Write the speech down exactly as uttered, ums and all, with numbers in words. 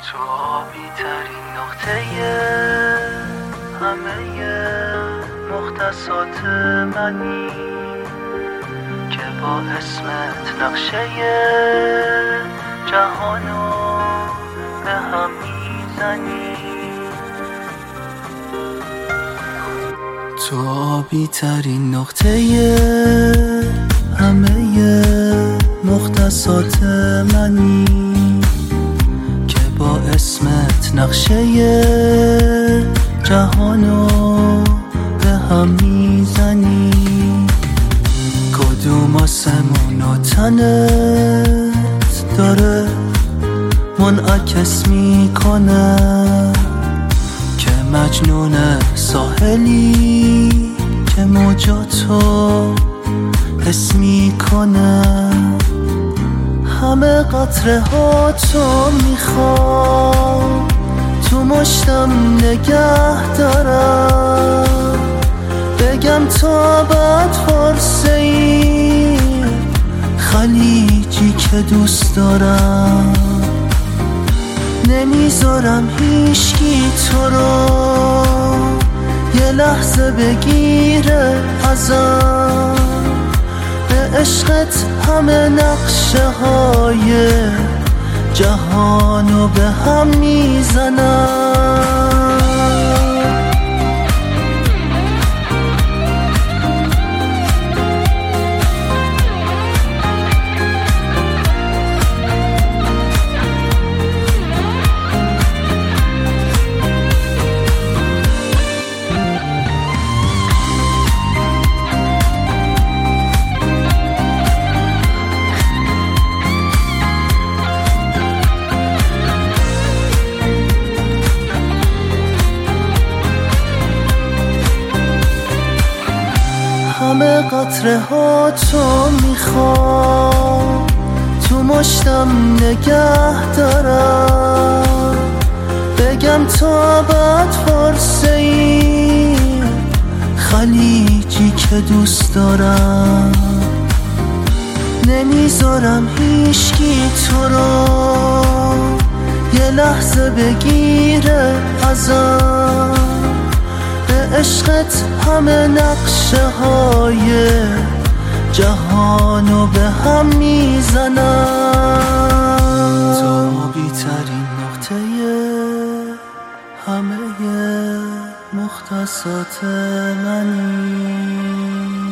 تو آبی ترین نقطه همه مختصات منی که با اسمت نقشه جهانو به هم میزنی. تو آبی ترین نقطه همه مختصات منی که با اسمت نقشه جهانو به هم میزنی. کدوم آسمون و تنت داره منعکس میکنه که مجنون ساحلی که موجاتو حس میکنه. همه قطره ها تو میخوام تو مشتم نگه دارم، بگم تا بعد فارسه ای خلیجی که دوست دارم. نمیذارم هیچکی تو رو یه لحظه بگیره ازم، به عشقت همه نقشه های جهانو به هم میزنم. همه قطره ها تو میخوام تو مشتم نگه دارم، بگم تا بعد فارسه ای خلیجی که دوست دارم. نمیذارم هیچکی تو رو یه لحظه بگیره ازم، به عشقت همه نقشه های جهانو به هم میزنم. تو آبی ترین نقطه همه مختصات منی.